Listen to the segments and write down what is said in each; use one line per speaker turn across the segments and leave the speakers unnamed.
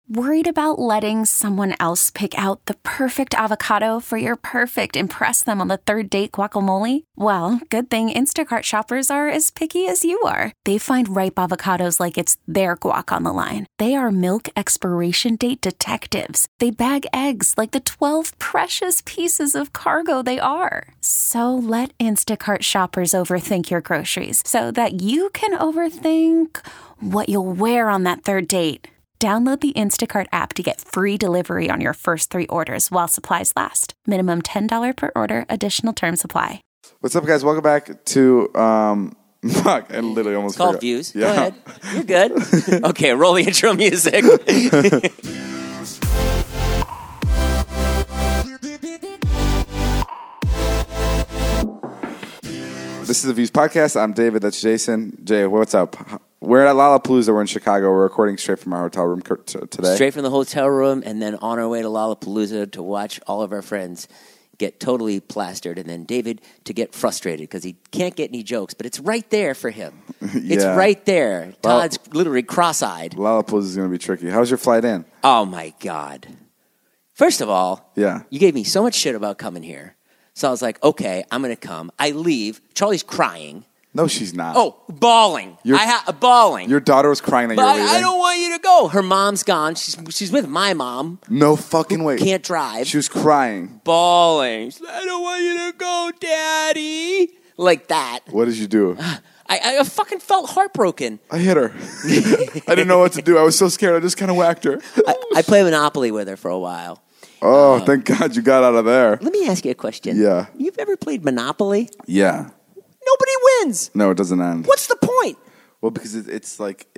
Worried about letting someone else pick out the perfect avocado for your perfect impress them on the third date guacamole? Well, good thing Instacart shoppers are as picky as you are. They find ripe avocados like it's their guac on the line. They are milk expiration date detectives. They bag eggs like the 12 precious pieces of cargo they are. So let Instacart shoppers overthink your groceries so that you can overthink what you'll wear on that third date. Download the Instacart app to get free delivery on your first 3 orders while supplies last. Minimum $10 per order. Additional terms apply.
What's up, guys? Welcome back to fuck, I literally almost
It's called
forgot.
Views.
Yeah.
Go ahead. You're good. Okay, roll the intro music.
This is the Views Podcast. I'm David. That's Jason. Jay, what's up? We're at Lollapalooza. We're in Chicago. We're recording straight from our hotel room today.
Straight from the hotel room, and then on our way to Lollapalooza to watch all of our friends get totally plastered, and then David to get frustrated because he can't get any jokes, but it's right there for him. It's
Yeah.
right there. Todd's literally cross-eyed.
Lollapalooza is going to be tricky. How's your flight in?
Oh, my God. First of all,
Yeah.
you gave me so much shit about coming here. So I was like, okay, I'm going to come. I leave. Charlie's crying.
No, she's not.
Oh, bawling. Bawling.
Your daughter was crying that
But
you're leaving.
I don't want you to go. Her mom's gone. She's with my mom.
No fucking way.
Can't drive.
She was crying.
Bawling. She's like, I don't want you to go, Daddy. Like that.
What did you do?
I fucking felt heartbroken.
I hit her. I didn't know what to do. I was so scared. I just kind of whacked her.
I played Monopoly with her for a while.
Oh, thank God you got out of there.
Let me ask you a question.
Yeah.
You've ever played Monopoly?
Yeah.
Nobody wins.
No, it doesn't end.
What's the point?
Well, because it's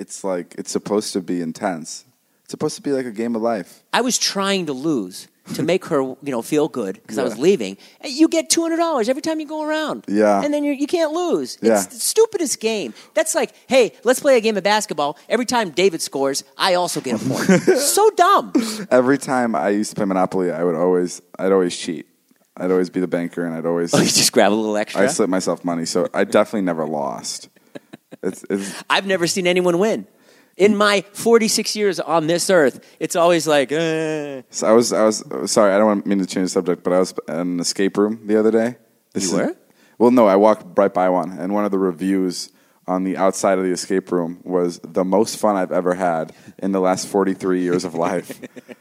supposed to be intense. It's supposed to be like a game of life.
I was trying to lose to make her, feel good because I was
Yeah.
leaving. And you get $200 every time you go around.
Yeah.
And then you can't lose.
Yeah.
It's the stupidest game. That's like, hey, let's play a game of basketball. Every time David scores, I also get a point. So dumb.
Every time I used to play Monopoly, I'd always cheat. I'd always be the banker, and I'd always
Oh, you just grab a little extra?
I slip myself money, so I definitely never lost. It's
I've never seen anyone win. In my 46 years on this earth, it's always like,
So I was sorry. I don't mean to change the subject, but I was in an escape room the other day.
You were?
Well, no, I walked right by one, and one of the reviews on the outside of the escape room was the most fun I've ever had in the last 43 years of life.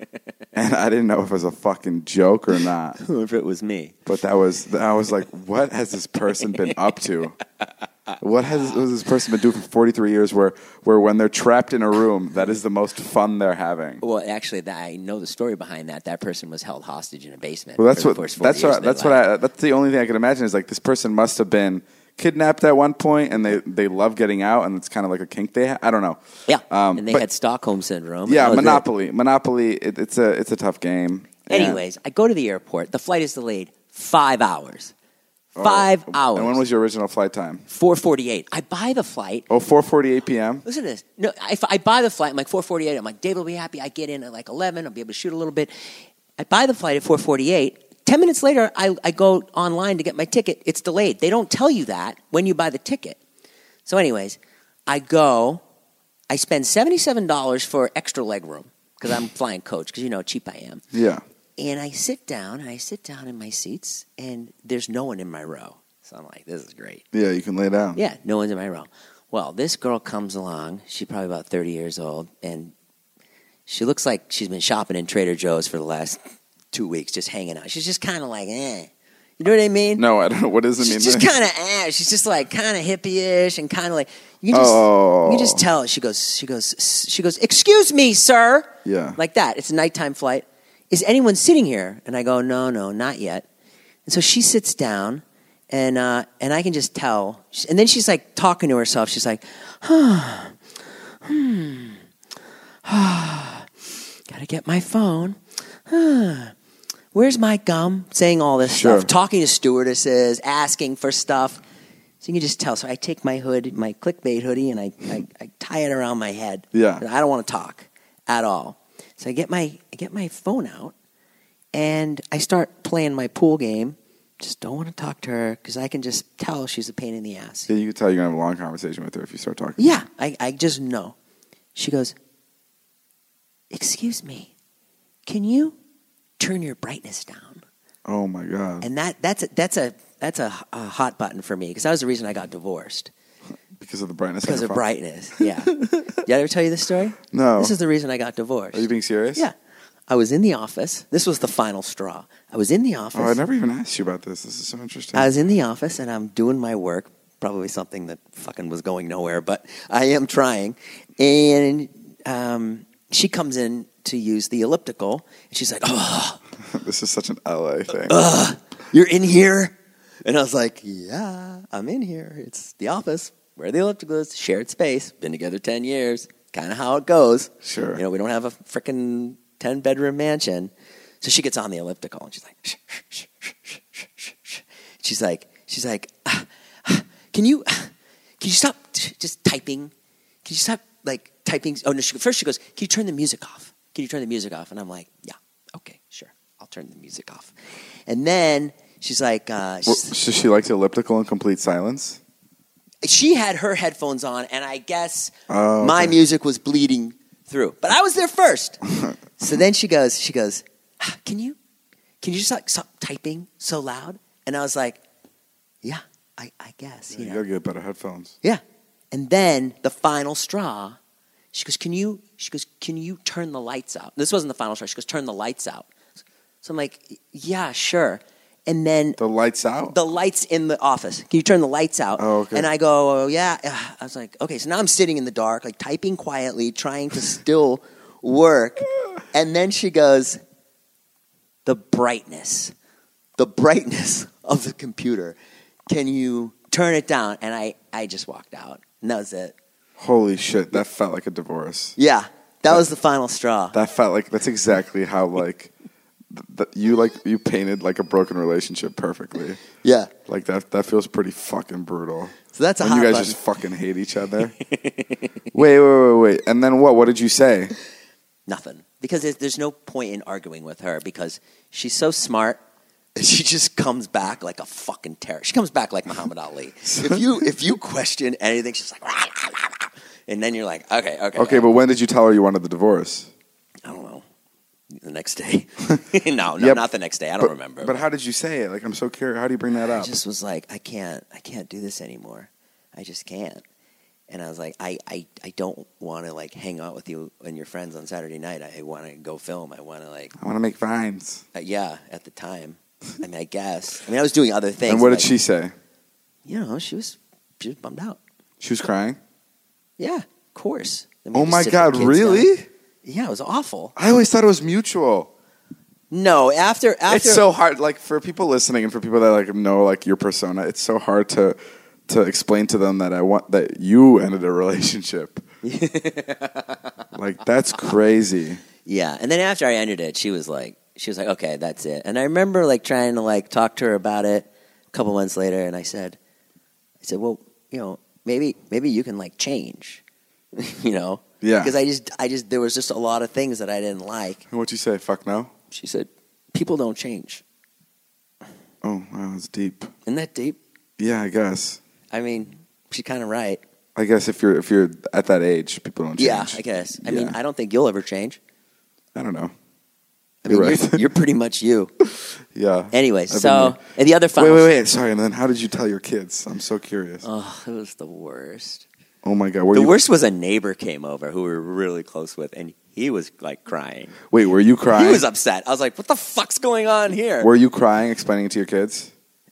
And I didn't know if it was a fucking joke or not.
if it was me.
But I was like, what has this person been up to? What has this person been doing for 43 years where when they're trapped in a room, that is the most fun they're having?
Well, actually, I know the story behind that. That person was held hostage in a basement.
Well,
for the first 40 years
that's the only thing I can imagine is like this person must have been kidnapped at one point and they love getting out and it's kind of like a kink they have. I don't know.
Yeah, and they had Stockholm Syndrome.
Yeah,
That was
Monopoly. Monopoly, it's a tough game.
Anyways, I go to the airport. The flight is delayed 5 hours. 5 hours.
And when was your original flight time?
4:48. I buy the flight.
Oh, 4:48 p.m.?
Listen to this. No, if I buy the flight, I'm like 4:48. I'm like, David will be happy. I get in at like 11. I'll be able to shoot a little bit. I buy the flight at 4:48. 10 minutes later, I go online to get my ticket. It's delayed. They don't tell you that when you buy the ticket. So anyways, I go. I spend $77 for extra leg room because I'm flying coach because you know how cheap I am.
Yeah.
And I sit down in my seats, and there's no one in my row. So I'm like, this is great.
Yeah, you can lay down.
Yeah, no one's in my row. Well, this girl comes along. She's probably about 30 years old, and she looks like she's been shopping in Trader Joe's for the last 2 weeks, just hanging out. She's just kind of like, eh. You know what I mean?
No, I don't know. What does it mean?
She's just kind of She's just like kind of hippie-ish and kind of like you can just tell. She goes. Excuse me, sir.
Yeah.
Like that. It's a nighttime flight. Is anyone sitting here? And I go, no, not yet. And so she sits down, and I can just tell. And then she's like talking to herself. She's like, gotta get my phone. Where's my gum? Saying all this stuff, talking to stewardesses, asking for stuff. So you can just tell. So I take my hood, my clickbait hoodie, and I tie it around my head.
Yeah.
I don't want to talk at all. So I get my phone out, and I start playing my pool game. Just don't want to talk to her because I can just tell she's a pain in the ass.
Yeah, you can tell you're going to have a long conversation with her if you start talking.
Yeah, I just know. She goes, excuse me, can you turn your brightness down?
Oh my God.
And that's a hot button for me because that was the reason I got divorced.
Because of the brightness.
Because of brightness, yeah. Did I ever tell you this story?
No.
This is the reason I got divorced.
Are you being serious?
Yeah. I was in the office. This was the final straw. I was in the office.
Oh, I never even asked you about this. This is so interesting.
I was in the office and I'm doing my work. Probably something that fucking was going nowhere, but I am trying. And she comes in to use the elliptical. And she's like, oh.
This is such an LA thing.
You're in here? And I was like, yeah, I'm in here. It's the office where the elliptical is. Shared space. Been together 10 years. Kind of how it goes.
Sure.
You know, we don't have a freaking 10-bedroom mansion. So she gets on the elliptical and she's like, shh, shh, shh, shh, shh, shh, shh. She's like, can you stop just typing? Can you stop like typing? Oh no! First she goes, can you turn the music off? Can you turn the music off? And I'm like, yeah, okay, sure, I'll turn the music off. And then she's like,
so she likes elliptical and complete silence.
She had her headphones on, and I guess
okay.
my music was bleeding through. But I was there first. So then she goes, can you just like stop typing so loud? And I was like, yeah, I guess.
You gotta get better headphones.
Yeah. And then the final straw, she goes, can you turn the lights out? This wasn't the final straw. She goes, turn the lights out. So I'm like, yeah, sure. And then
the lights out?
The lights in the office. Can you turn the lights out?
Oh, okay.
And I go, oh, yeah. I was like, okay. So now I'm sitting in the dark, like typing quietly, trying to still work. And then she goes, the brightness of the computer. Can you turn it down? And I just walked out. And that was it.
Holy shit. That felt like a divorce.
Yeah. That was the final straw.
That felt like, that's exactly how like, you painted like a broken relationship perfectly.
Yeah.
Like that feels pretty fucking brutal.
So that's a
when
hot
you guys
button.
just fucking hate each other. Wait. And then what? What did you say?
Nothing. Because there's no point in arguing with her because she's so smart. She just comes back like a fucking terror. She comes back like Muhammad Ali. If you question anything, she's like, rah, rah, rah, rah. And then you're like, okay.
Okay, but when did you tell her you wanted the divorce?
I don't know. The next day. No,
Yep.
not the next day. I don't remember.
But how did you say it? Like, I'm so curious. How do you bring that up?
I just was like, I can't do this anymore. I just can't. And I was like, I don't want to like hang out with you and your friends on Saturday night. I want to go film. I want to
make vines.
Yeah, at the time. I mean, I guess. I mean, I was doing other things.
And what did she say?
You know, she was bummed out.
She was crying?
Yeah, of course. Then we
Oh
just
my
sit the
God,
kids
really?
down. Yeah, it was awful.
I always thought it was mutual.
No, after
It's so hard, like for people listening and for people that like know like your persona, it's so hard to explain to them that you ended a relationship. Like that's crazy.
Yeah, and then after I ended it, she was like, okay, that's it. And I remember like trying to like talk to her about it a couple months later, and I said, well, you know, maybe you can like change, you know?
Yeah.
Because I just there was just a lot of things that I didn't like.
And what'd you say? Fuck no?
She said, people don't change.
Oh, wow, that's deep.
Isn't that deep?
Yeah, I guess.
I mean, she's kind of right.
I guess if you're at that age, people don't change.
Yeah, I guess. I mean, I don't think you'll ever change.
I don't know.
I mean,
You're right.
You're pretty much you.
Yeah.
Anyways,
I've
so
been
and the other final.
Wait. Sorry. And then how did you tell your kids? I'm so curious.
Oh, it was the worst.
Oh my God.
The worst was a neighbor came over who we were really close with, and he was like crying.
Wait, were you crying?
He was upset. I was like, "What the fuck's going on here?"
Were you crying, explaining it to your kids?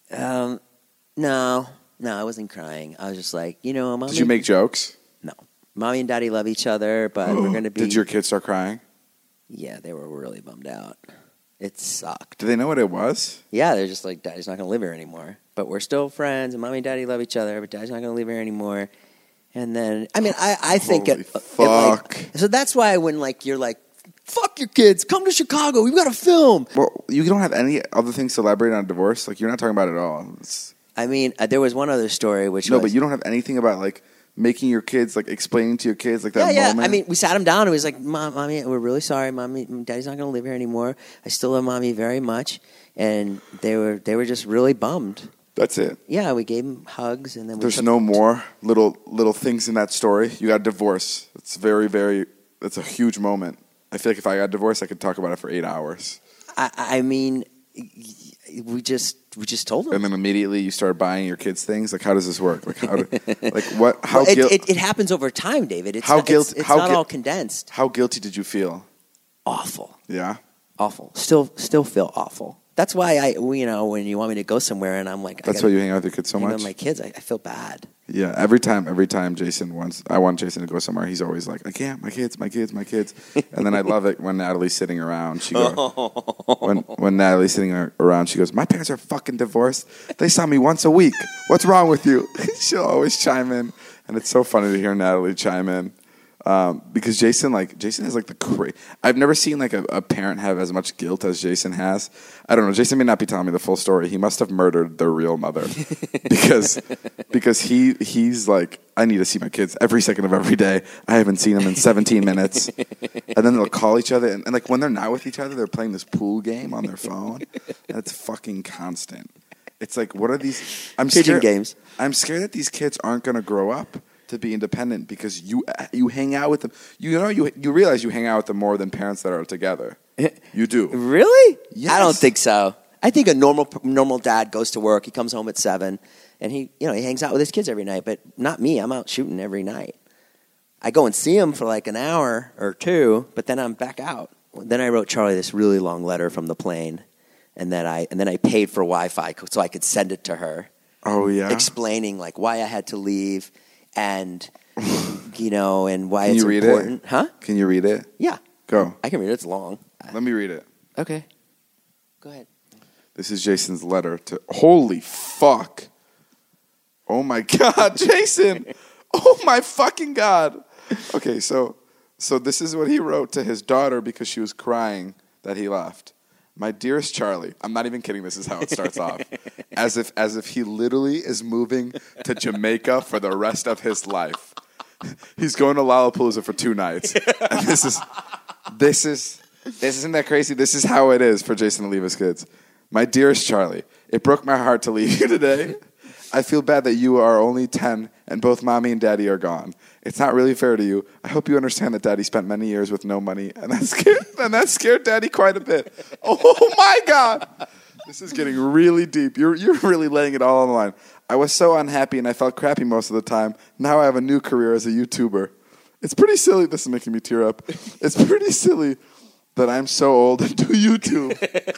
No, I wasn't crying. I was just like, you know, Mommy.
Did you make jokes?
No, Mommy and Daddy love each other, but we're gonna be.
Did your kids start crying?
Yeah, they were really bummed out. It sucked.
Did they know what it was?
Yeah, they're just like, Daddy's not gonna live here anymore, but we're still friends, and Mommy and Daddy love each other, but Daddy's not gonna live here anymore. And then, I mean, I think
Holy
it
fuck.
like, so that's why when like you're like, fuck your kids, come to Chicago, we've got to film.
Well, you don't have any other things to elaborate on a divorce? Like, you're not talking about it at all.
I mean, there was one other story which
No,
was,
but you don't have anything about, like, making your kids, like, explaining to your kids, like, that moment?
I mean, we sat him down and he was like, Mommy, we're really sorry. Mommy, Daddy's not going to live here anymore. I still love Mommy very much. And they were just really bummed.
That's it.
Yeah, we gave him hugs. And then
There's no more little things in that story. You got a divorce. It's very, very, it's a huge moment. I feel like if I got divorced, I could talk about it for 8 hours.
I mean, we just told him.
And then immediately you start buying your kids things. Like, how does this work? Like, what?
Well, it happens over time, David. It's not all condensed.
How guilty did you feel?
Awful.
Yeah.
Awful. Still feel awful. That's why when you want me to go somewhere and I'm like,
that's why you hang out with your kids so much.
With my kids, I feel bad.
Yeah, every time I want Jason to go somewhere, he's always like, I can't, my kids. And then I love it when Natalie's sitting around. She goes, when Natalie's sitting around, she goes, my parents are fucking divorced. They saw me once a week. What's wrong with you? She'll always chime in, and it's so funny to hear Natalie chime in. Because Jason has like the crazy. I've never seen like a parent have as much guilt as Jason has. I don't know. Jason may not be telling me the full story. He must have murdered their real mother because he's like, I need to see my kids every second of every day. I haven't seen them in 17 minutes, and then they'll call each other and like when they're not with each other, they're playing this pool game on their phone. That's fucking constant. It's like, what are these?
Pigeon games.
I'm scared that these kids aren't going to grow up to be independent because you hang out with them. You realize you hang out with them more than parents that are together. You do.
Really?
Yes.
I don't think so. I think a normal dad goes to work. He comes home at 7, and he hangs out with his kids every night. But not me. I'm out shooting every night. I go and see him for like an hour or two, but then I'm back out. Then I wrote Charlie this really long letter from the plane, and then I paid for Wi-Fi so I could send it to her.
Oh yeah.
Explaining like why I had to leave. And, and why
Can
it's
you read
important.
It?
Huh?
Can you read it?
Yeah.
Go.
I can read it. It's long.
Let me read it.
Okay. Go ahead.
This is Jason's letter to... Holy fuck. Oh, my God, Jason. Oh, my fucking God. Okay, so this is what he wrote to his daughter because she was crying that he left. My dearest Charlie, I'm not even kidding. This is how it starts off, as if he literally is moving to Jamaica for the rest of his life. He's going to Lollapalooza for 2 nights, and this isn't that crazy. This is how it is for Jason to leave his kids. My dearest Charlie, it broke my heart to leave you today. I feel bad that you are only 10 and both mommy and daddy are gone. It's not really fair to you. I hope you understand that daddy spent many years with no money, and that scared daddy quite a bit. Oh my God. This is getting really deep. You're really laying it all on the line. I was so unhappy and I felt crappy most of the time. Now I have a new career as a YouTuber. It's pretty silly. This is making me tear up. It's pretty silly that I'm so old and do YouTube.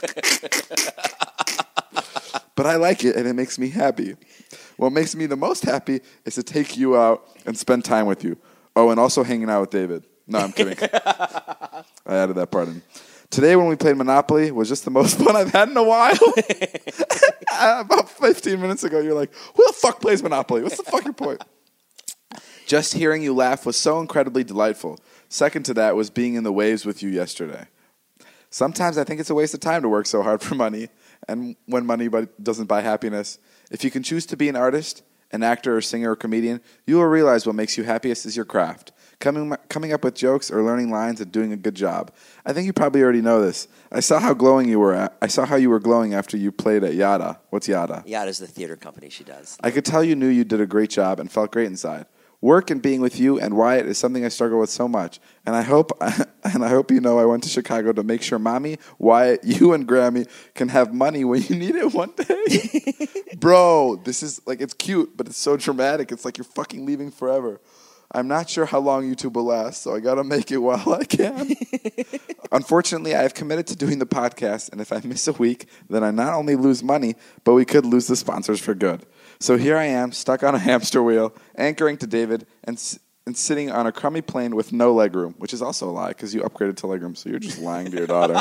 But I like it, and it makes me happy. What makes me the most happy is to take you out and spend time with you. Oh, and also hanging out with David. No, I'm kidding. I added that part in. Today when we played Monopoly was just the most fun I've had in a while. About 15 minutes ago, you're like, who the fuck plays Monopoly? What's the fucking point? Just hearing you laugh was so incredibly delightful. Second to that was being in the waves with you yesterday. Sometimes I think it's a waste of time to work so hard for money, and when money doesn't buy happiness. If you can choose to be an artist, an actor or singer or comedian, you will realize what makes you happiest is your craft. Coming up with jokes or learning lines and doing a good job. I think you probably already know this. I saw how glowing you were. I saw how you were glowing after you played at Yada. What's Yada?
Yada's the theater company she does.
I could tell you knew you did a great job and felt great inside. Work and being with you and Wyatt is something I struggle with so much. And I hope you know I went to Chicago to make sure Mommy, Wyatt, you and Grammy can have money when you need it one day. Bro, this is like, it's cute, but it's so dramatic. It's like you're fucking leaving forever. I'm not sure how long YouTube will last, so I got to make it while I can. Unfortunately, I have committed to doing the podcast, and if I miss a week, then I not only lose money, but we could lose the sponsors for good. So here I am, stuck on a hamster wheel, anchoring to David, and sitting on a crummy plane with no legroom, which is also a lie because you upgraded to legroom, so you're just lying to your daughter.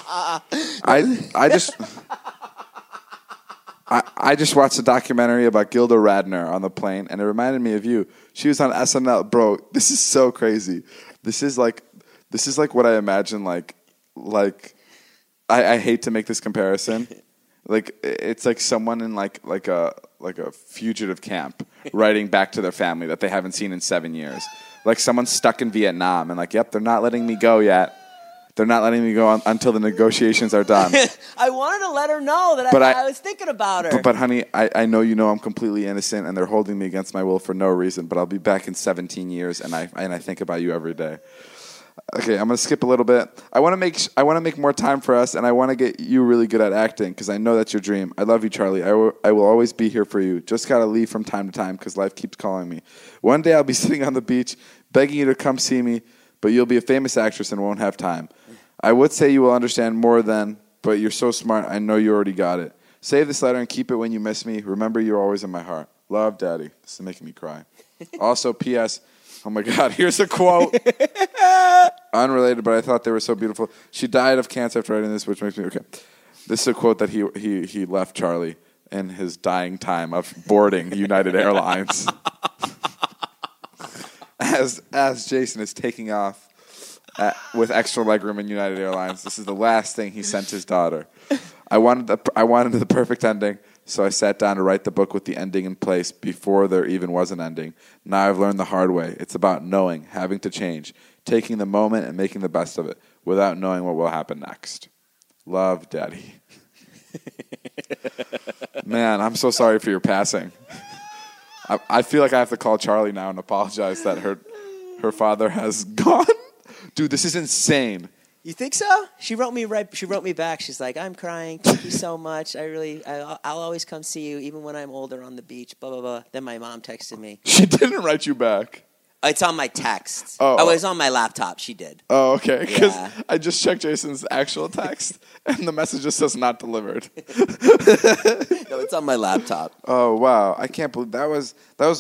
I just watched a documentary about Gilda Radner on the plane, and it reminded me of you. She was on SNL. Bro, this is so crazy. This is like what I imagine like I hate to make this comparison. Like it's like someone in like a fugitive camp writing back to their family that they haven't seen in 7 years. Like someone stuck in Vietnam and like, yep, they're not letting me go yet. They're not letting me go until the negotiations are done.
I wanted to let her know that I was thinking about her.
But honey, I know you know I'm completely innocent, and they're holding me against my will for no reason. But I'll be back in 17 years, and I think about you every day. Okay, I'm gonna skip a little bit. I want to make more time for us, and I want to get you really good at acting because I know that's your dream. I love you, Charlie. I will always be here for you. Just gotta leave from time to time because life keeps calling me. One day I'll be sitting on the beach begging you to come see me, but you'll be a famous actress and won't have time. I would say you will understand more then, but you're so smart. I know you already got it. Save this letter and keep it when you miss me. Remember, you're always in my heart. Love, Daddy. This is making me cry. Also, P.S. Oh my God, here's a quote. Unrelated, but I thought they were so beautiful. She died of cancer after writing this, which makes me okay. This is a quote that he left Charlie in his dying time of boarding United Airlines. As Jason is taking off with extra legroom in United Airlines, this is the last thing he sent his daughter. I wanted the perfect ending. So I sat down to write the book with the ending in place before there even was an ending. Now I've learned the hard way. It's about knowing, having to change, taking the moment and making the best of it without knowing what will happen next. Love, Daddy. Man, I'm so sorry for your passing. I feel like I have to call Charlie now and apologize that her father has gone. Dude, this is insane.
You think so? She wrote me back. She's like, I'm crying. Thank you so much. I'll always come see you, even when I'm older on the beach. Blah blah blah. Then my mom texted me.
She didn't write you back.
It's on my text.
Oh,
it's on my laptop. She did.
Oh, okay. Because
Yeah.
I just checked Jason's actual text, and the message just says not delivered.
No, it's on my laptop.
Oh wow! I can't believe that was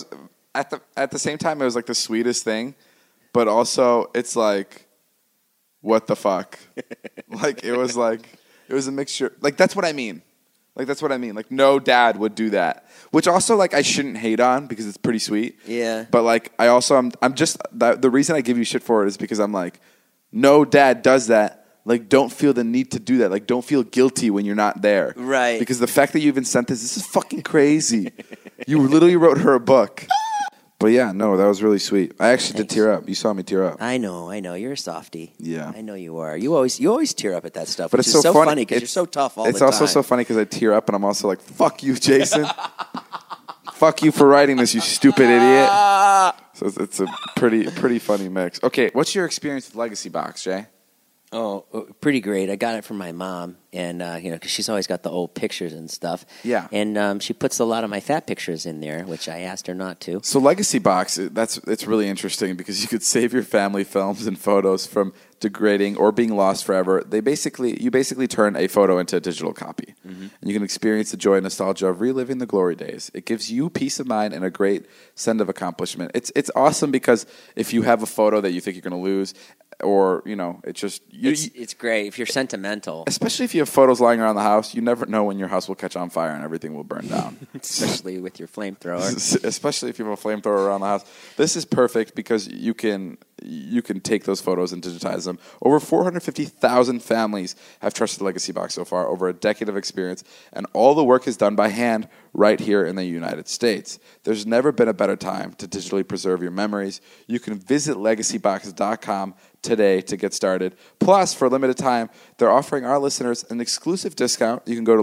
at the same time it was like the sweetest thing, but also it's like. What the fuck? It was a mixture. That's what I mean. Like no dad would do that. Which also I shouldn't hate on because it's pretty sweet.
Yeah.
But I also I'm just the reason I give you shit for it is because I'm like, no dad does that. Don't feel the need to do that. Don't feel guilty when you're not there.
Right.
Because the fact that you even sent this is fucking crazy. You literally wrote her a book. But yeah, no, that was really sweet. I actually did tear up. You saw me tear up.
I know. You're a softie.
Yeah.
I know you are. You always tear up at that stuff.
But
which
it's
is
so
funny because you're so tough all the time.
It's also so funny because I tear up and I'm also like, fuck you, Jason. Fuck you for writing this, you stupid idiot. So it's a pretty funny mix. Okay, what's your experience with Legacy Box, Jay?
Oh, pretty great. I got it from my mom, and because she's always got the old pictures and stuff.
Yeah.
And she puts a lot of my fat pictures in there, which I asked her not to.
So Legacy Box, it's really interesting because you could save your family films and photos from degrading or being lost forever. You basically turn a photo into a digital copy, and you can experience the joy and nostalgia of reliving the glory days. It gives you peace of mind and a great sense of accomplishment. It's awesome because if you have a photo that you think you're going to lose, or it's just
it's great if you're sentimental,
especially if you have photos lying around the house. You never know when your house will catch on fire and everything will burn down.
Especially with your flamethrower.
Especially if you have a flamethrower around the house. This is perfect because you can take those photos and digitize them. Over 450,000 families have trusted Legacy Box so far, over a decade of experience, and all the work is done by hand right here in the United States. There's never been a better time to digitally preserve your memories. You can visit legacybox.com today to get started. Plus, for a limited time, they're offering our listeners an exclusive discount. You can go to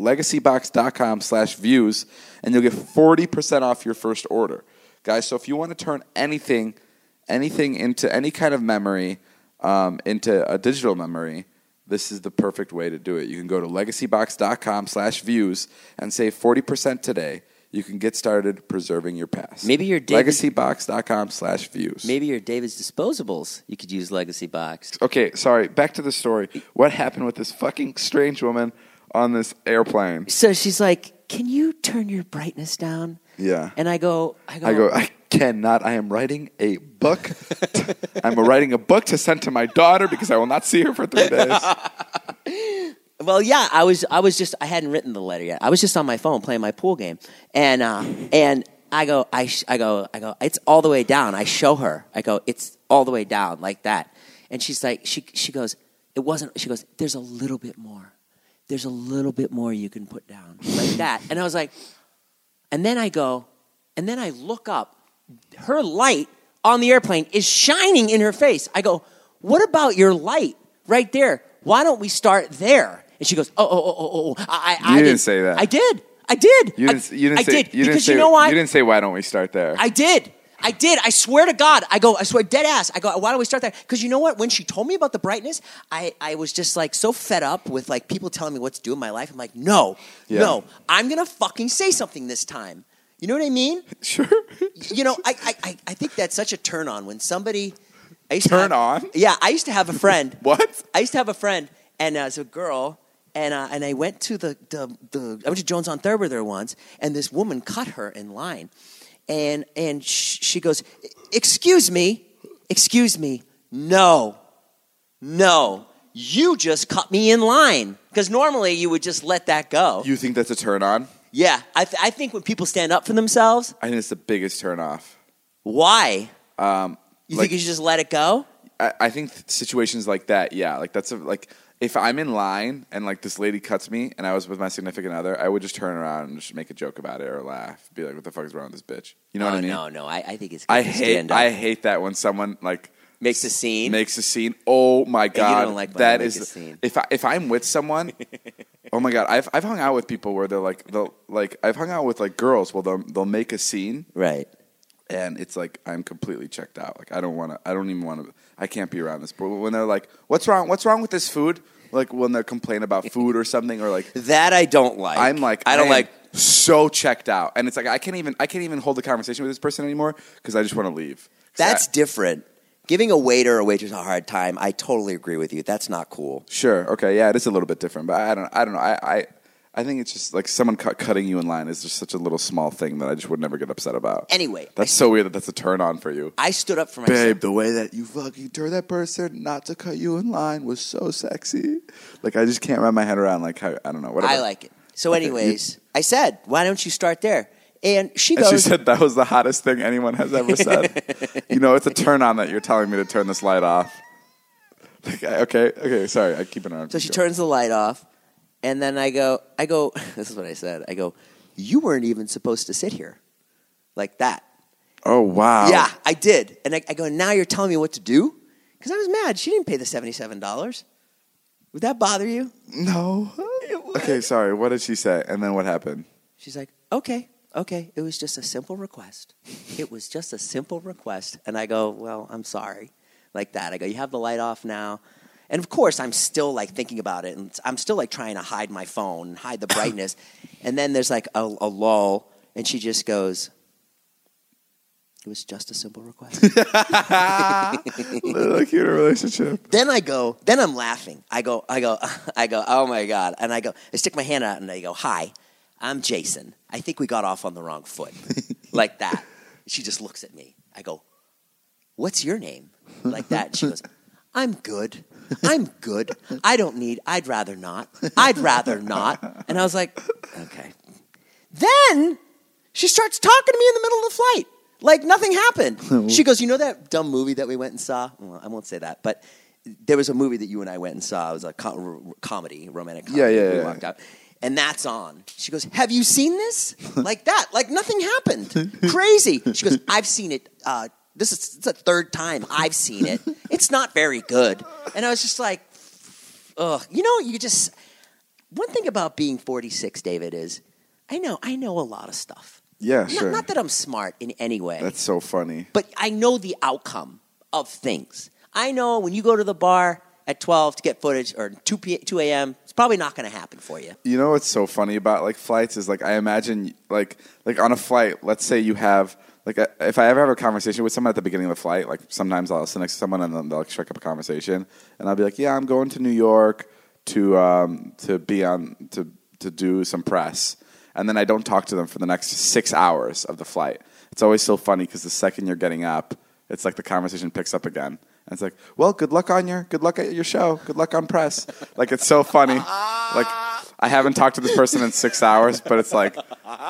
legacybox.com/views, and you'll get 40% off your first order. Guys, so if you want to turn anything into any kind of memory, into a digital memory, this is the perfect way to do it. You can go to legacybox.com/views and save 40% today. You can get started preserving your past.
Maybe your
legacybox.com/views.
Maybe your David's Disposables. You could use Legacy Box.
Okay, sorry. Back to the story. What happened with this fucking strange woman on this airplane?
So she's like, "Can you turn your brightness down?"
Yeah.
And I go,
I cannot. I am writing a book. I'm writing a book to send to my daughter because I will not see her for 3 days.
Well, yeah, I hadn't written the letter yet. I was just on my phone playing my pool game, and I go, it's all the way down. I show her. I go, it's all the way down like that, and she's like, she goes, it wasn't. She goes, there's a little bit more. There's a little bit more you can put down like that, and I was like, and then I look up. Her light on the airplane is shining in her face. I go, what about your light right there? Why don't we start there? And she goes, oh. I
didn't say that.
I did.
You didn't say,
know why?
You didn't say, why don't we start there?
I did. I did. I swear to God. I swear, dead ass. I go, why don't we start there? Because you know what? When she told me about the brightness, I was just like so fed up with like people telling me what to do in my life. I'm like, no, I'm going to fucking say something this time. You know what I mean?
Sure.
You know, I think that's such a turn on when somebody...
Turn on?
Yeah, I used to have a friend.
What?
I used to have a friend, and as a girl... And I went to I went to Jones on Thurber there once, and this woman cut her in line, and she goes, excuse me, no, you just cut me in line, because normally you would just let that go.
You think that's a turn on?
Yeah, I think when people stand up for themselves,
I think it's the biggest turn off.
Why? You think you should just let it go?
I think situations like that, yeah, like that's if I'm in line and like this lady cuts me and I was with my significant other, I would just turn around and just make a joke about it or laugh, be like, "What the fuck is wrong with this bitch?" You know what I mean?
No, I think it's good to stand up.
I hate that when someone like
makes a scene.
Oh my god,
you don't like when
that
I
is
make a scene.
If I'm with someone, oh my god, I've hung out with people where I've hung out with like girls. Well, they'll make a scene,
right?
And it's like I'm completely checked out. Like I can't be around this. But when they're like, "What's wrong? What's wrong with this food?" Like when they complain about food or something, or like
that, I don't like.
I'm like, I don't like. So checked out, and it's like I can't even hold a conversation with this person anymore because I just want to leave.
That's different. Giving a waiter or waitress a hard time, I totally agree with you. That's not cool.
Sure. Okay. Yeah, it is a little bit different, but I don't know. I think it's just like someone cutting you in line is just such a little small thing that I just would never get upset about.
Anyway.
That's so weird that's a turn on for you.
I stood up for myself.
Babe, the way that you fucking turned that person not to cut you in line was so sexy. Like, I just can't wrap my head around, like, how, I don't know, whatever.
I like it. So anyways, I said, why don't you start there? And she goes...
And she said that was the hottest thing anyone has ever said. You know, it's a turn on that you're telling me to turn this light off. Like, okay, sorry, I keep it on.
So she turns the light off. And then I go, this is what I said. I go, you weren't even supposed to sit here. Like that.
Oh, wow.
Yeah, I did. And I go, now you're telling me what to do? Because I was mad. She didn't pay the $77. Would that bother you?
No. Okay, sorry. What did she say? And then what happened?
She's like, okay. It was just a simple request. And I go, well, I'm sorry. Like that. I go, you have the light off now. And of course, I'm still like thinking about it, and I'm still like trying to hide my phone and hide the brightness. And then there's like a lull, and she just goes, "It was just a simple request."
Like you're in a relationship.
Then I'm laughing. I go, oh my God. And I stick my hand out and I go, "Hi, I'm Jason. I think we got off on the wrong foot." Like that. She just looks at me. I go, "What's your name?" Like that. She goes, I'm good. I'd rather not. And I was like, okay. Then she starts talking to me in the middle of the flight. Like nothing happened. She goes, you know that dumb movie that we went and saw? Well, I won't say that, but there was a movie that you and I went and saw. It was a comedy, romantic comedy.
Yeah.
We walked out. And that's on. She goes, have you seen this? Like that. Like nothing happened. Crazy. She goes, I've seen it. It's the third time I've seen it. It's not very good. And I was just like, ugh. You know, one thing about being 46, David, is I know a lot of stuff.
Yeah, sure.
Not that I'm smart in any way.
That's so funny.
But I know the outcome of things. I know when you go to the bar at 12 to get footage or 2 a.m., it's probably not going to happen for you. You
know what's so funny about like flights is like I imagine like on a flight, let's say you have... Like, if I ever have a conversation with someone at the beginning of the flight, like, sometimes I'll sit next to someone and then they'll strike up a conversation. And I'll be like, yeah, I'm going to New York to do some press. And then I don't talk to them for the next 6 hours of the flight. It's always so funny because the second you're getting up, it's like the conversation picks up again. And it's like, well, good luck at your show. Good luck on press. Like, it's so funny. Like, I haven't talked to this person in 6 hours, but it's like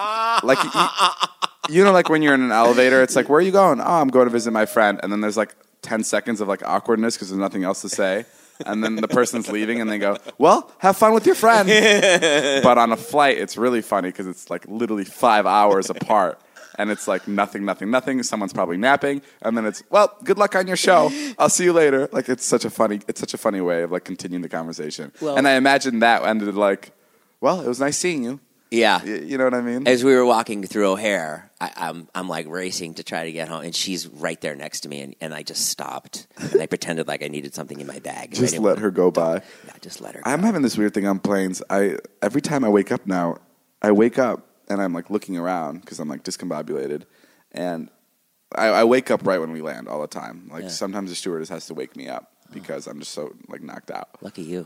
you know, like when you're in an elevator, it's like, where are you going? Oh, I'm going to visit my friend. And then there's like 10 seconds of like awkwardness because there's nothing else to say. And then the person's leaving and they go, well, have fun with your friend. But on a flight, it's really funny because it's like literally 5 hours apart. And it's like nothing. Someone's probably napping. And then it's, well, good luck on your show. I'll see you later. Like it's such a funny way of like continuing the conversation. Well, and I imagine that ended like, well, it was nice seeing you.
Yeah.
You know what I mean?
As we were walking through O'Hare, I'm like racing to try to get home, and she's right there next to me, and I just stopped, and I pretended like I needed something in my bag.
Just let her go by.
Yeah, just let her go.
I'm having this weird thing on planes. Every time I wake up now, I wake up and I'm like looking around because I'm like discombobulated, and I wake up right when we land all the time. Like sometimes the stewardess has to wake me up because I'm just so like knocked out.
Lucky you.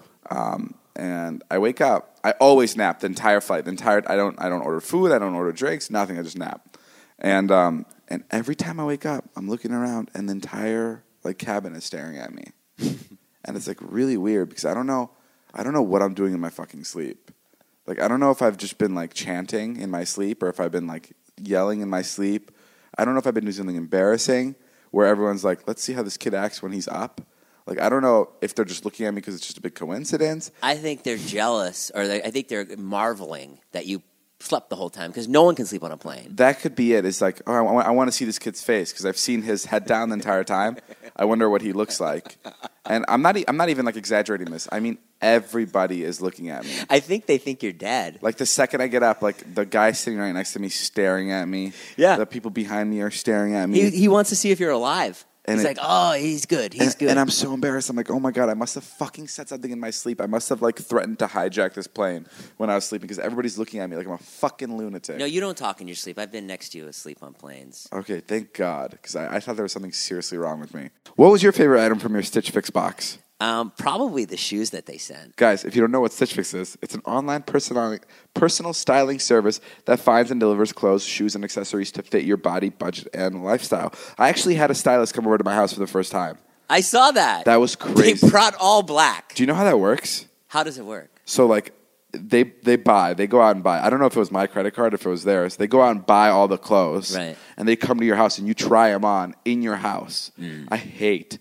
And I wake up. I always nap the entire flight. I don't order food. I don't order drinks. Nothing. I just nap. And every time I wake up, I'm looking around, and the entire like cabin is staring at me. And it's like really weird because I don't know what I'm doing in my fucking sleep. Like I don't know if I've just been like chanting in my sleep or if I've been like yelling in my sleep. I don't know if I've been doing something embarrassing where everyone's like, let's see how this kid acts when he's up. Like, I don't know if they're just looking at me because it's just a big coincidence.
I think they're jealous, or I think they're marveling that you slept the whole time because no one can sleep on a plane.
That could be it. It's like, oh, I want to see this kid's face because I've seen his head down the entire time. I wonder what he looks like. And I'm not even like exaggerating this. I mean, everybody is looking at me.
I think they think you're dead.
Like the second I get up, like the guy sitting right next to me staring at me.
Yeah.
The people behind me are staring at me.
He wants to see if you're alive. And he's like, oh, he's good. He's good.
And I'm so embarrassed. I'm like, oh my God, I must have fucking said something in my sleep. I must have like threatened to hijack this plane when I was sleeping because everybody's looking at me like I'm a fucking lunatic.
No, you don't talk in your sleep. I've been next to you asleep on planes.
Okay, thank God, because I thought there was something seriously wrong with me. What was your favorite item from your Stitch Fix box?
Probably the shoes that they sent.
Guys, if you don't know what Stitch Fix is, it's an online personal styling service that finds and delivers clothes, shoes, and accessories to fit your body, budget, and lifestyle. I actually had a stylist come over to my house for the first time.
I saw that.
That was crazy.
They brought all black.
Do you know how that works?
How does it work?
So, like, they go out and buy. I don't know if it was my credit card, if it was theirs. They go out and buy all the clothes.
Right.
And they come to your house, and you try them on in your house. I hate,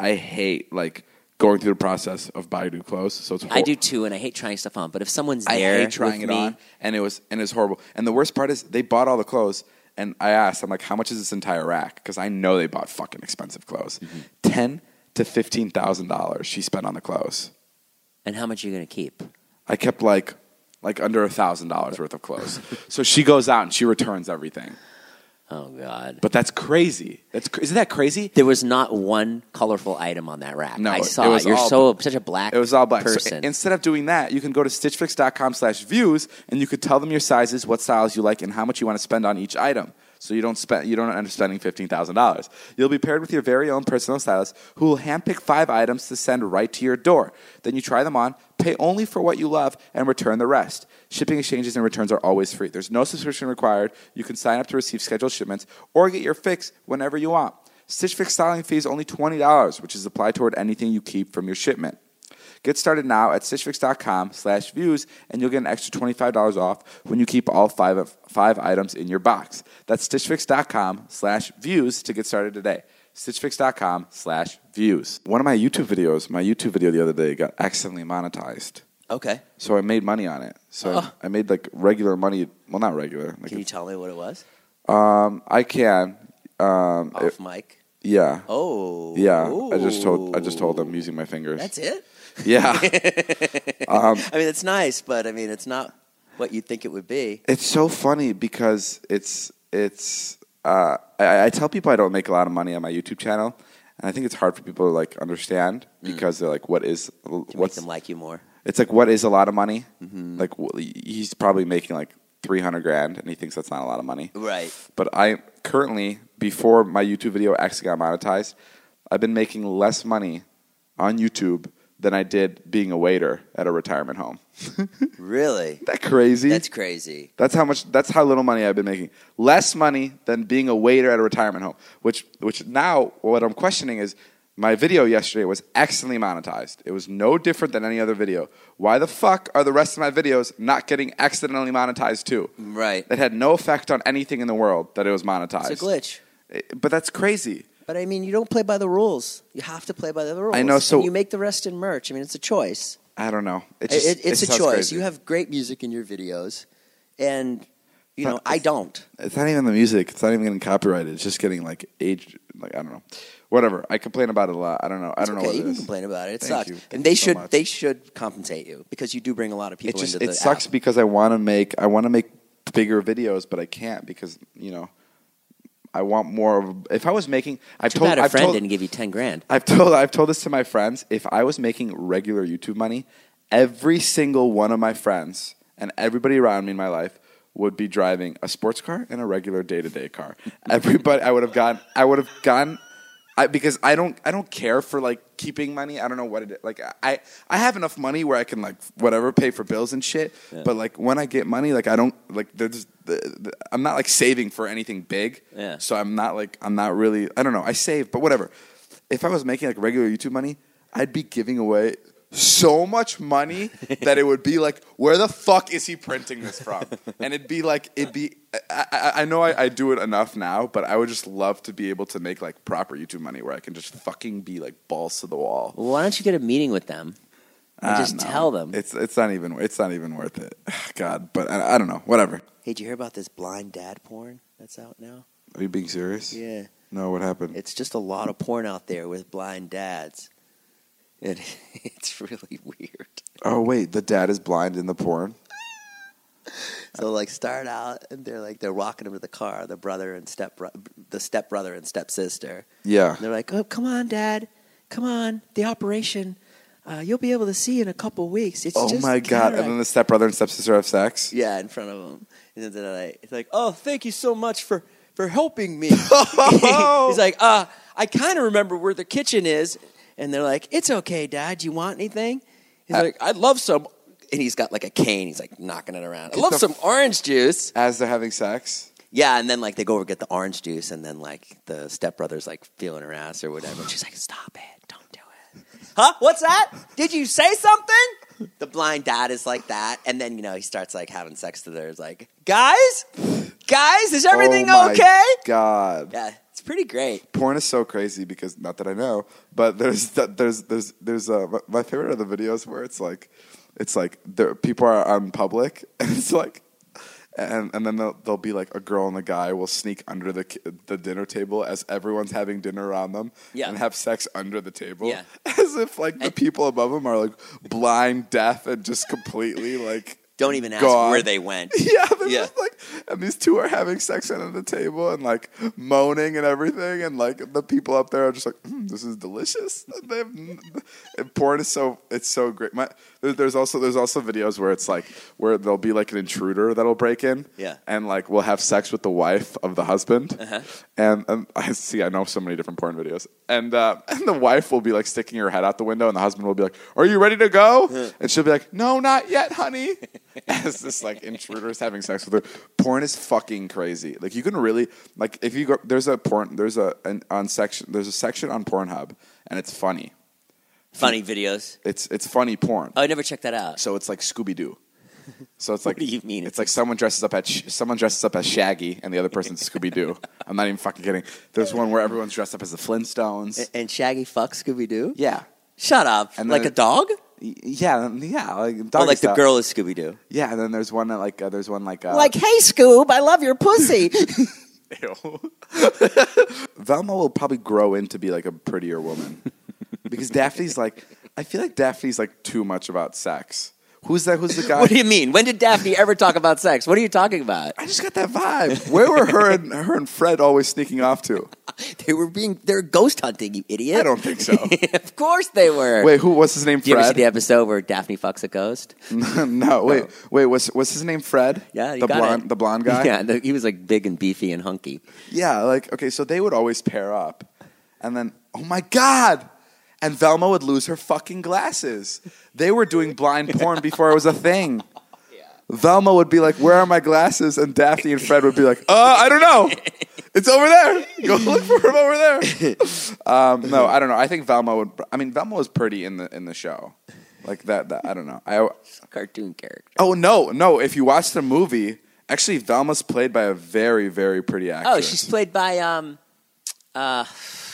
like, going through the process of buying new clothes. So it's
I do too, and I hate trying stuff on. But if someone's there,
I hate trying it on, and it was horrible. And the worst part is they bought all the clothes, and I asked, I'm like, how much is this entire rack? Because I know they bought fucking expensive clothes. $10,000 to $15,000 she spent on the clothes.
And how much are you going to keep?
I kept like under $1,000 worth of clothes. So she goes out and she returns everything.
Oh, God.
But that's crazy. Isn't that crazy?
There was not one colorful item on that rack.
No,
I saw it. You're such a black person.
It was all black. So instead of doing that, you can go to stitchfix.com/views and you could tell them your sizes, what styles you like, and how much you want to spend on each item. So you don't end up spending $15,000. You'll be paired with your very own personal stylist who will handpick 5 items to send right to your door. Then you try them on, pay only for what you love, and return the rest. Shipping, exchanges, and returns are always free. There's no subscription required. You can sign up to receive scheduled shipments or get your fix whenever you want. Stitch Fix styling fee is only $20, which is applied toward anything you keep from your shipment. Get started now at stitchfix.com/views, and you'll get an extra $25 off when you keep all 5 items in your box. That's stitchfix.com/views to get started today. stitchfix.com/views. One of my YouTube video the other day got accidentally monetized.
Okay.
So I made money on it. So I made like regular money. Well, not regular. Like
can you tell me what it was?
I can.
Off mic?
Yeah.
Oh.
Yeah.
Ooh.
I just told them using my fingers.
That's it?
Yeah.
I mean, it's nice, but I mean, it's not what you'd think it would be.
It's so funny because I tell people I don't make a lot of money on my YouTube channel, and I think it's hard for people to like understand because they're like, what's
make them like you more?
It's like, what is a lot of money? Mm-hmm. Like he's probably making like $300,000, and he thinks that's not a lot of money.
Right.
But I currently, before my YouTube video actually got monetized, I've been making less money on YouTube than I did being a waiter at a retirement home.
Really?
Isn't that crazy?
That's crazy.
That's how little money I've been making. Less money than being a waiter at a retirement home. Which now what I'm questioning is my video yesterday was accidentally monetized. It was no different than any other video. Why the fuck are the rest of my videos not getting accidentally monetized too?
Right.
That had no effect on anything in the world that it was monetized.
It's a glitch.
But that's crazy.
But I mean, you don't play by the rules. You have to play by the rules.
I know. So
and you make the rest in merch. I mean, it's a choice.
I don't know.
It's a choice.
Crazy.
You have great music in your videos, and You know, I don't.
It's not even the music. It's not even getting copyrighted. It's just getting like age. Like, I don't know. Whatever. I complain about it a lot. I don't know. I don't know what
You
it
can
is.
complain about it. It
Thank
sucks.
you. Thank
And they
you so
should
much.
they should compensate you because you do bring a lot of people into the
It sucks
app.
because I want to make bigger videos, but I can't because I want more of. If I was making,
Too bad a friend didn't give you $10,000.
I've told this to my friends. If I was making regular YouTube money, every single one of my friends and everybody around me in my life would be driving a sports car and a regular day-to-day car. Everybody, I would have gone. Because I don't care for like keeping money. I don't know what it is. Like I have enough money where I can like whatever pay for bills and shit. Yeah. But like when I get money, like I don't like I'm not like saving for anything big.
Yeah.
So I'm not really. I don't know. I save, but whatever. If I was making like regular YouTube money, I'd be giving away so much money that it would be like, where the fuck is he printing this from? And I know I do it enough now, but I would just love to be able to make like proper YouTube money where I can just fucking be like balls to the wall.
Well, why don't you get a meeting with them and just tell them?
It's not even worth it. God, but I don't know. Whatever.
Hey, did you hear about this blind dad porn that's out now?
Are you being serious?
Yeah.
No, what happened?
It's just a lot of porn out there with blind dads. It's really weird.
Oh wait, the dad is blind in the porn.
So like start out and they're walking him to the car, the stepbrother and stepsister.
Yeah.
And they're like, "Oh, come on, Dad, come on, the operation. You'll be able to see in a couple weeks. It's just
my God!
cataract."
And then the stepbrother and stepsister have sex.
Yeah, in front of him. And then it's like, "Oh, thank you so much for helping me." He's like, "I kind of remember where the kitchen is." And they're like, "It's okay, Dad. Do you want anything?" He's like, "I'd love some." And he's got like a cane. He's like knocking it around. "I love some orange juice."
As they're having sex?
Yeah, and then like they go over get the orange juice, and then like the stepbrother's like feeling her ass or whatever. And she's like, "Stop it. Don't do it." "Huh? What's that? Did you say something?" The blind dad is like that. And then, he starts like having sex with her. It's like, Guys, is everything okay?
God.
Yeah. It's pretty great.
Porn is so crazy because not that I know, but there's my favorite are the videos where it's like people are on public and it's like and then there'll be like a girl and a guy will sneak under the dinner table as everyone's having dinner around them and have sex under the table as if like the people above them are like blind, deaf, and just completely like.
Don't even ask
gone.
where they went.
Yeah, just like, and these two are having sex under the table and like moaning and everything, and like the people up there are just like, "This is delicious." And porn is it's so great. There's also videos where it's like where there'll be like an intruder that'll break in, and like we'll have sex with the wife of the husband, and I know so many different porn videos, and the wife will be like sticking her head out the window, and the husband will be like, "Are you ready to go?" And she'll be like, "No, not yet, honey." As this like intruder is having sex with her. Porn is fucking crazy. Like you can really like if you go there's a section on Pornhub and it's funny.
Funny videos.
It's funny porn.
Oh, I never checked that out.
So it's like Scooby Doo. So it's like
what do you mean?
It's like someone dresses up as Shaggy and the other person's Scooby Doo. I'm not even fucking kidding. There's one where everyone's dressed up as the Flintstones.
And Shaggy fucks Scooby Doo?
Yeah.
Shut up. And like a dog?
Yeah, like
dog. Or like the girl is Scooby Doo.
Yeah, and then there's one that like
hey Scoob, I love your pussy.
Ew. Velma will probably grow into be like a prettier woman because Daphne's like I feel like Daphne's like too much about sex. Who's the guy?
What do you mean? When did Daphne ever talk about sex? What are you talking about?
I just got that vibe. Where were her and Fred always sneaking off to?
They're ghost hunting, you idiot.
I don't think so.
Of course they were.
Wait, what's his name? Fred?
Did you ever see the episode where Daphne fucks a ghost?
No, wait, what's his name? Fred?
Yeah,
the blonde guy?
Yeah, he was like big and beefy and hunky.
Yeah, like, okay, so they would always pair up. And then, oh my God! And Velma would lose her fucking glasses. They were doing blind porn before it was a thing. Yeah. Velma would be like, "Where are my glasses?" And Daphne and Fred would be like, "I don't know. It's over there. Go look for him over there." No, I don't know. I think Velma was pretty in the show. Like that I don't know.
Cartoon character.
Oh, no. If you watch the movie, actually Velma's played by a very, very pretty actress.
Oh, she's played by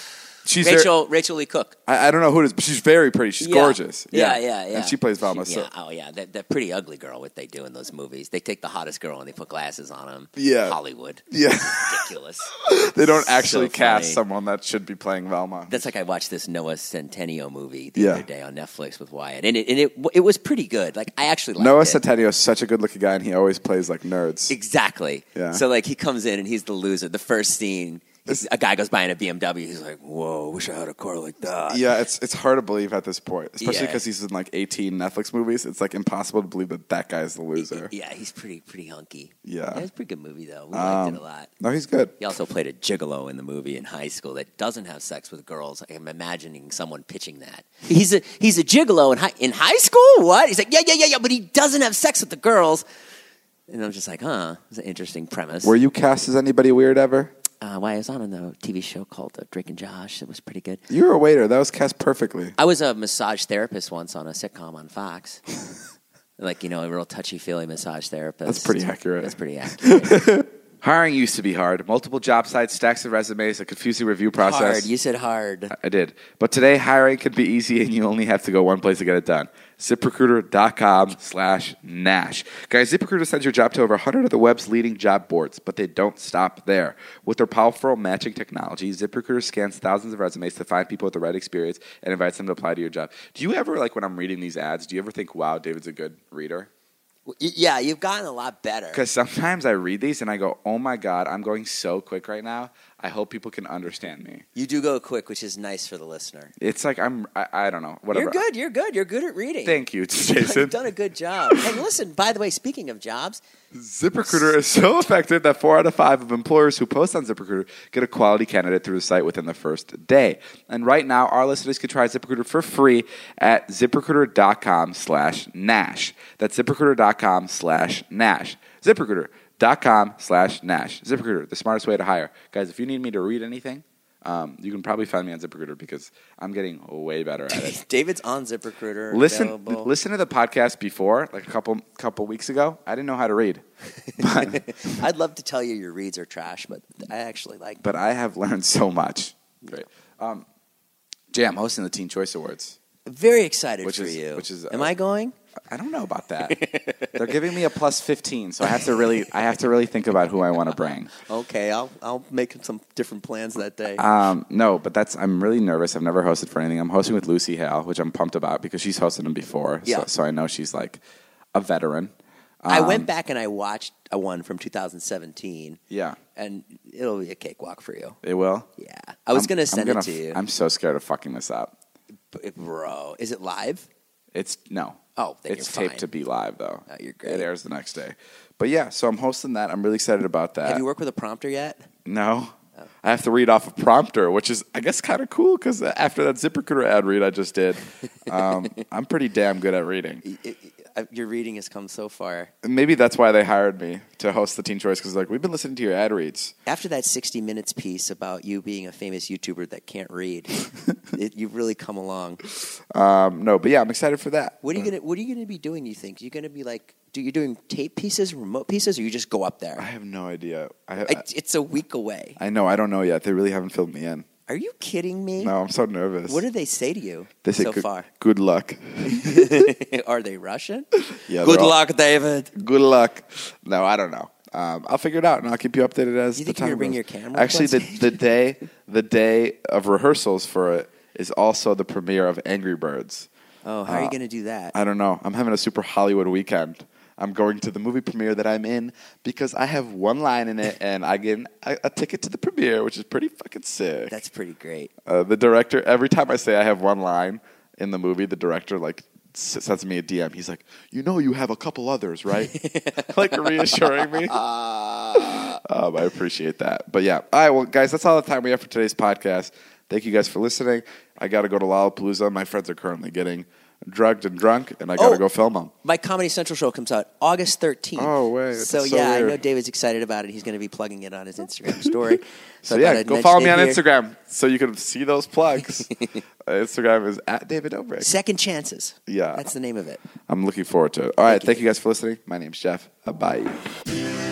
She's
Rachel Lee Cook.
I don't know who it is, but she's very pretty. She's gorgeous.
Yeah.
And she plays Velma.
That pretty ugly girl. What they do in those movies? They take the hottest girl and they put glasses on them.
Yeah.
Hollywood.
Yeah.
Ridiculous.
They don't actually
So
cast
funny.
someone that should be playing Velma.
That's like I watched this Noah Centineo movie the other day on Netflix with Wyatt, and it was pretty good. Like I actually liked
Noah
it.
Centineo is such a good-looking guy, and he always plays like nerds.
Exactly.
Yeah.
So like he comes in and he's the loser. The first scene, a guy goes by in a BMW. He's like, "Whoa, wish I had a car like that."
Yeah, it's hard to believe at this point, especially
Yeah.
because he's in like 18 Netflix movies. It's like impossible to believe that guy's the loser.
Yeah, he's pretty hunky.
Yeah.
It's a pretty good movie though. We liked it a lot.
No, he's good.
He also played a gigolo in the movie in high school that doesn't have sex with girls. I'm imagining someone pitching that. He's a gigolo in high school? What? He's like, yeah, but he doesn't have sex with the girls. And I'm just like, it's an interesting premise.
Were you cast as anybody weird ever?
I was on a TV show called Drake and Josh. It was pretty good.
You were a waiter. That was cast perfectly.
I was a massage therapist once on a sitcom on Fox. Like, a real touchy-feely massage therapist.
That's pretty accurate.
That's pretty accurate.
Hiring used to be hard. Multiple job sites, stacks of resumes, a confusing review process.
Hard. You said hard.
I did. But today, hiring can be easy, and you only have to go one place to get it done. ZipRecruiter.com/Nash. Guys, ZipRecruiter sends your job to over 100 of the web's leading job boards, but they don't stop there. With their powerful matching technology, ZipRecruiter scans thousands of resumes to find people with the right experience and invites them to apply to your job. Do you ever, like when I'm reading these ads, do you ever think, wow, David's a good reader?
Yeah, you've gotten a lot better.
Because sometimes I read these and I go, oh my God, I'm going so quick right now. I hope people can understand me.
You do go quick, which is nice for the listener.
It's like I don't know. Whatever.
You're good. You're good at reading.
Thank you, Jason.
You've done a good job. And listen, by the way, speaking of jobs,
ZipRecruiter is so effective that 4 out of 5 of employers who post on ZipRecruiter get a quality candidate through the site within the first day. And right now, our listeners can try ZipRecruiter for free at ZipRecruiter.com/Nash. That's ZipRecruiter.com/Nash. ZipRecruiter.com/Nash. ZipRecruiter, the smartest way to hire. Guys, if you need me to read anything, you can probably find me on ZipRecruiter because I'm getting way better at it.
David's on ZipRecruiter.
Listen to the podcast before, like a couple weeks ago. I didn't know how to read. But,
I'd love to tell you your reads are trash, but I actually like them.
But I have learned so much. Great. Jay, I'm hosting the Teen Choice Awards.
Very excited for you. Am I going?
I don't know about that. They're giving me a plus 15, so I have to really think about who I want to bring.
Okay, I'll make some different plans that day.
No, but I'm really nervous. I've never hosted for anything. I'm hosting with Lucy Hale, which I'm pumped about because she's hosted them before.
Yeah.
So I know she's like a veteran.
I went back and I watched a one from 2017.
Yeah.
And it'll be a cakewalk for you.
It will?
Yeah. I was going to send it to you.
I'm so scared of fucking this up.
Bro, is it live?
No.
Oh, then
it's
you're
taped
fine.
to be live, though.
Oh, you're great.
It airs the next day. But yeah, so I'm hosting that. I'm really excited about that.
Have you worked with a prompter yet?
No. Oh. I have to read off a prompter, which is, I guess, kind of cool because after that ZipRecruiter ad read I just did, I'm pretty damn good at reading.
Your reading has come so far.
Maybe that's why they hired me to host the Teen Choice because like we've been listening to your ad reads.
After that 60 Minutes piece about you being a famous YouTuber that can't read, you've really come along.
No, but yeah, I'm excited for that.
What are you gonna be doing? You think you're gonna be like? You're doing tape pieces, remote pieces, or you just go up there?
I have no idea.
It's a week away.
I know. I don't know yet. They really haven't filled me in.
Are you kidding me?
No, I'm so nervous.
What did they say to you
they say
so far?
Good luck.
Are they Russian?
Yeah.
Good luck, David.
Good luck. No, I don't know. I'll figure it out, and I'll keep you updated as
you
the
think
time
you're gonna bring
goes.
your camera?
Actually, the day of rehearsals for it is also the premiere of Angry Birds.
Oh, how are you going to do that?
I don't know. I'm having a super Hollywood weekend. I'm going to the movie premiere that I'm in because I have one line in it, and I get a ticket to the premiere, which is pretty fucking sick.
That's pretty great.
The director, every time I say I have one line in the movie, the director like sends me a DM. He's like, you have a couple others, right? Like reassuring me. I appreciate that. But yeah. All right, well, guys, that's all the time we have for today's podcast. Thank you guys for listening. I got to go to Lollapalooza. My friends are currently getting drugged and drunk, and I got to go film them.
My Comedy Central show comes out August 13th.
Oh, wait.
So
yeah,
weird. I know
weird.
David's excited about it. He's going to be plugging it on his Instagram story.
So yeah, go follow me on Instagram so you can see those plugs. Instagram is @David Dobrik.
Second Chances.
Yeah.
That's the name of it.
I'm looking forward to it. All right, thank you guys for listening. My name's Jeff. Bye.